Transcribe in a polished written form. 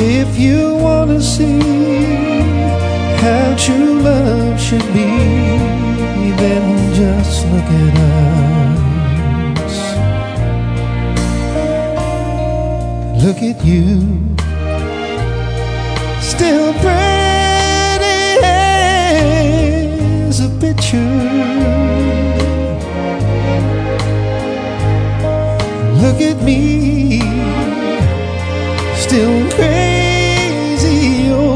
If you want to see how true love should be, then just look at us. Look at you, still pretty as a picture. Look at me, still crazy